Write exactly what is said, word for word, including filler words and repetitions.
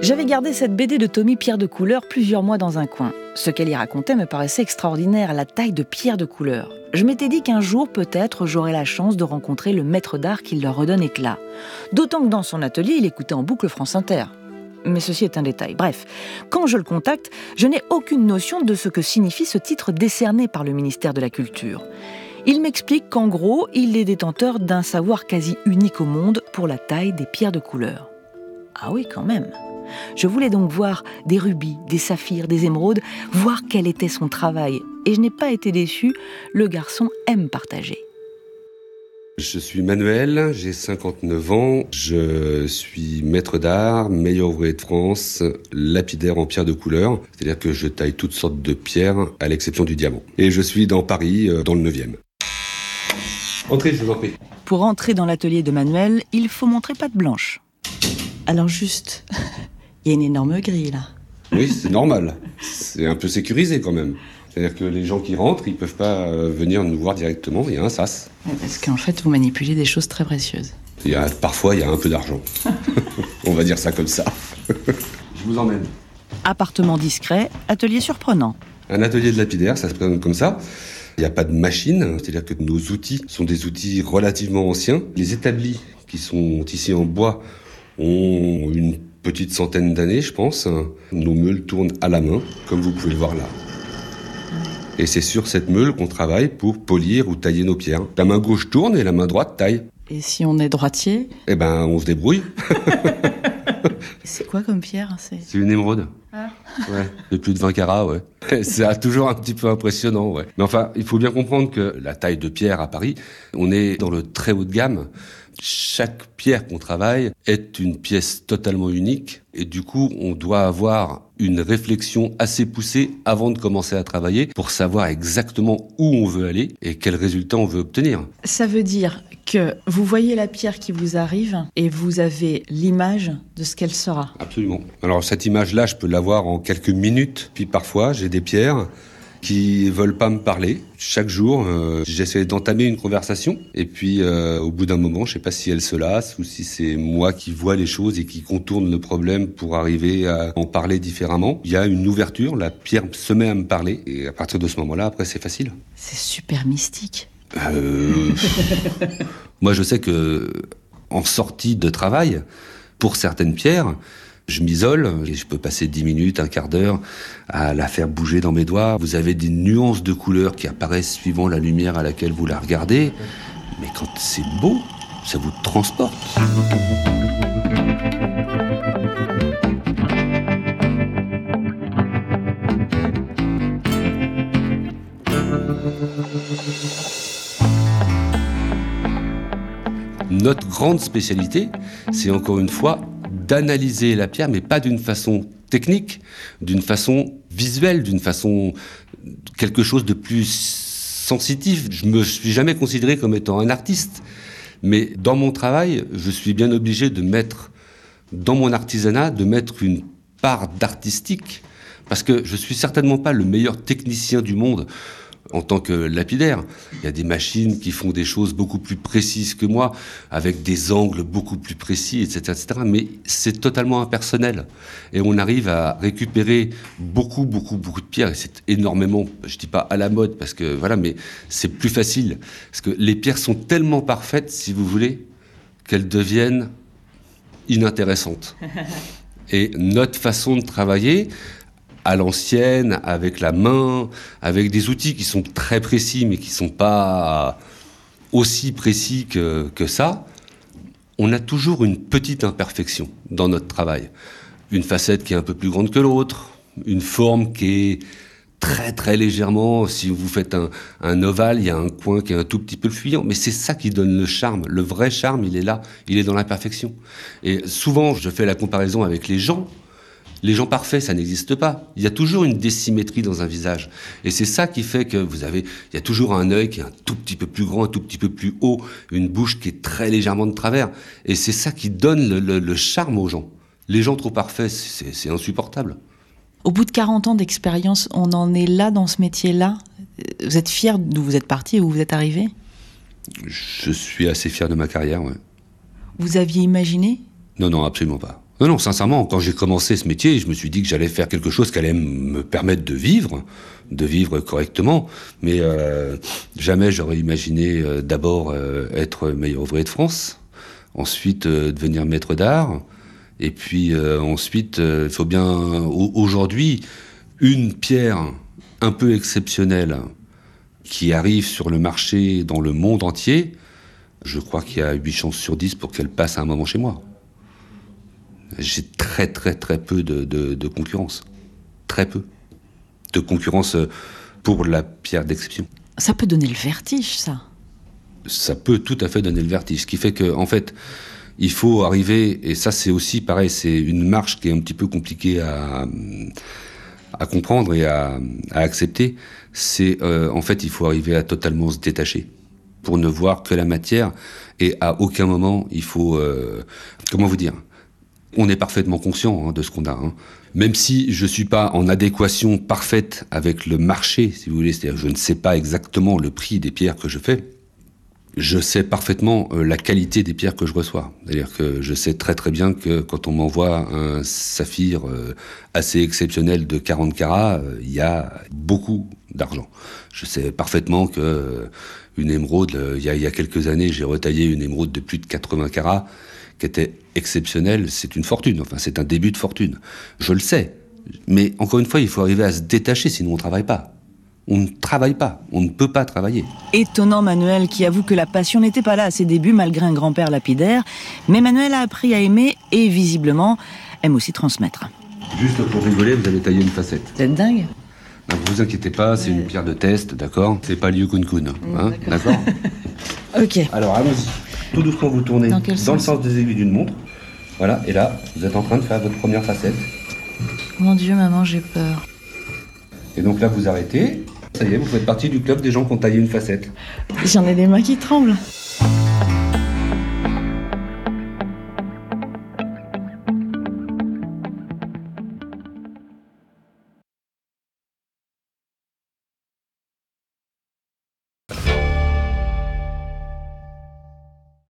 J'avais gardé cette B D de Tommy Pierre de Couleur plusieurs mois dans un coin. Ce qu'elle y racontait me paraissait extraordinaire, la taille de Pierre de Couleur. Je m'étais dit qu'un jour, peut-être, j'aurais la chance de rencontrer le maître d'art qui leur redonne éclat. D'autant que dans son atelier, il écoutait en boucle France Inter. Mais ceci est un détail. Bref, quand je le contacte, je n'ai aucune notion de ce que signifie ce titre décerné par le ministère de la Culture. Il m'explique qu'en gros, il est détenteur d'un savoir quasi unique au monde pour la taille des pierres de couleur. Ah oui, quand même. Je voulais donc voir des rubis, des saphirs, des émeraudes, voir quel était son travail. Et je n'ai pas été déçue, le garçon aime partager. Je suis Manuel, j'ai cinquante-neuf ans, je suis maître d'art, meilleur ouvrier de France, lapidaire en pierre de couleur, c'est-à-dire que je taille toutes sortes de pierres, à l'exception du diamant. Et je suis dans Paris, dans le neuvième. Entrez, je vous en prie. Pour entrer dans l'atelier de Manuel, il faut montrer patte blanche. Alors juste, il y a une énorme grille là. Oui, c'est normal. C'est un peu sécurisé quand même. C'est-à-dire que les gens qui rentrent, ils ne peuvent pas venir nous voir directement, il y a un sas. Parce qu'en fait, vous manipulez des choses très précieuses. Il y a, parfois, il y a un peu d'argent. On va dire ça comme ça. Je vous emmène. Appartement discret, atelier surprenant. Un atelier de lapidaire, ça se présente comme ça. Il n'y a pas de machine, c'est-à-dire que nos outils sont des outils relativement anciens. Les établis qui sont ici en bois ont une petite centaine d'années, je pense. Nos meules tournent à la main, comme vous pouvez le voir là. Et c'est sur cette meule qu'on travaille pour polir ou tailler nos pierres. La main gauche tourne et la main droite taille. Et si on est droitier ? Eh ben, on se débrouille. C'est quoi comme pierre ? C'est, c'est une émeraude. Ah. Ouais, de plus de vingt carats, ouais. C'est toujours un petit peu impressionnant, ouais. Mais enfin, il faut bien comprendre que la taille de pierre à Paris, on est dans le très haut de gamme. Chaque pierre qu'on travaille est une pièce totalement unique et du coup, on doit avoir une réflexion assez poussée avant de commencer à travailler pour savoir exactement où on veut aller et quel résultat on veut obtenir. Ça veut dire que vous voyez la pierre qui vous arrive et vous avez l'image de ce qu'elle sera. Absolument. Alors cette image-là, je peux l'avoir en quelques minutes. Puis parfois, j'ai des pierres qui veulent pas me parler. Chaque jour, euh, j'essaie d'entamer une conversation. Et puis, euh, au bout d'un moment, je sais pas si elle se lasse ou si c'est moi qui vois les choses et qui contourne le problème pour arriver à en parler différemment. Il y a une ouverture, la pierre se met à me parler. Et à partir de ce moment-là, après, c'est facile. C'est super mystique. Euh... Moi, je sais que en sortie de travail, pour certaines pierres, je m'isole et je peux passer dix minutes, un quart d'heure à la faire bouger dans mes doigts. Vous avez des nuances de couleurs qui apparaissent suivant la lumière à laquelle vous la regardez. Mais quand c'est beau, ça vous transporte. Notre grande spécialité, c'est encore une fois d'analyser la pierre, mais pas d'une façon technique, d'une façon visuelle, d'une façon quelque chose de plus sensitif. Je me suis jamais considéré comme étant un artiste, mais dans mon travail, je suis bien obligé de mettre, dans mon artisanat, de mettre une part d'artistique, parce que je suis certainement pas le meilleur technicien du monde en tant que lapidaire. Il y a des machines qui font des choses beaucoup plus précises que moi, avec des angles beaucoup plus précis, et cetera, et cetera. Mais c'est totalement impersonnel. Et on arrive à récupérer beaucoup, beaucoup, beaucoup de pierres. Et c'est énormément, je dis pas à la mode, parce que voilà, mais c'est plus facile. Parce que les pierres sont tellement parfaites, si vous voulez, qu'elles deviennent inintéressantes. Et notre façon de travailler, à l'ancienne, avec la main, avec des outils qui sont très précis, mais qui ne sont pas aussi précis que, que ça, on a toujours une petite imperfection dans notre travail. Une facette qui est un peu plus grande que l'autre, une forme qui est très très légèrement, si vous faites un, un ovale, il y a un coin qui est un tout petit peu fuyant, mais c'est ça qui donne le charme. Le vrai charme, il est là, il est dans l'imperfection. Et souvent, je fais la comparaison avec les gens. Les gens parfaits, ça n'existe pas. Il y a toujours une désymétrie dans un visage. Et c'est ça qui fait que vous avez... Il y a toujours un œil qui est un tout petit peu plus grand, un tout petit peu plus haut, une bouche qui est très légèrement de travers. Et c'est ça qui donne le, le, le charme aux gens. Les gens trop parfaits, c'est, c'est insupportable. Au bout de quarante ans d'expérience, on en est là dans ce métier-là. Vous êtes fier d'où vous êtes parti, où vous êtes arrivé ? Je suis assez fier de ma carrière, ouais. Vous aviez imaginé ? Non, non, absolument pas. Non, non, sincèrement, quand j'ai commencé ce métier, je me suis dit que j'allais faire quelque chose qui allait me permettre de vivre, de vivre correctement. Mais euh, jamais j'aurais imaginé euh, d'abord euh, être meilleur ouvrier de France, ensuite euh, devenir maître d'art, et puis euh, ensuite, il euh, faut bien... Aujourd'hui, une pierre un peu exceptionnelle qui arrive sur le marché dans le monde entier, je crois qu'il y a huit chances sur dix pour qu'elle passe à un moment chez moi. J'ai très très très peu de, de, de concurrence. Très peu. De concurrence pour la pierre d'exception. Ça peut donner le vertige, ça. Ça peut tout à fait donner le vertige. Ce qui fait que, en fait, il faut arriver, et ça c'est aussi pareil, c'est une marche qui est un petit peu compliquée à, à comprendre et à, à accepter. C'est, euh, en fait, il faut arriver à totalement se détacher pour ne voir que la matière, et à aucun moment il faut, euh, comment vous dire, on est parfaitement conscient hein, de ce qu'on a. Hein. Même si je ne suis pas en adéquation parfaite avec le marché, si vous voulez, c'est-à-dire je ne sais pas exactement le prix des pierres que je fais, je sais parfaitement euh, la qualité des pierres que je reçois. C'est-à-dire que je sais très très bien que quand on m'envoie un saphir euh, assez exceptionnel de quarante carats, euh, il y a beaucoup d'argent. Je sais parfaitement que euh, une émeraude, euh, il y a, il y a quelques années, j'ai retaillé une émeraude de plus de quatre-vingts carats, qui était exceptionnelle, c'est une fortune, enfin c'est un début de fortune. Je le sais, mais encore une fois, il faut arriver à se détacher, sinon on ne travaille pas. On ne travaille pas, on ne peut pas travailler. Étonnant Manuel, qui avoue que la passion n'était pas là à ses débuts, malgré un grand-père lapidaire. Mais Manuel a appris à aimer et, visiblement, aime aussi transmettre. Juste pour rigoler, vous avez taillé une facette. Vous êtes dingue ? Ne vous inquiétez pas, c'est une pierre de test, d'accord ? C'est pas Liu Kun Kun, hein, d'accord. Ok. Alors allons-y. Tout doucement, vous tournez dans, dans sens le sens des aiguilles d'une montre. Voilà, et là, vous êtes en train de faire votre première facette. Mon Dieu, maman, j'ai peur. Et donc là, vous arrêtez. Ça y est, vous faites partie du club des gens qui ont taillé une facette. J'en ai des mains qui tremblent.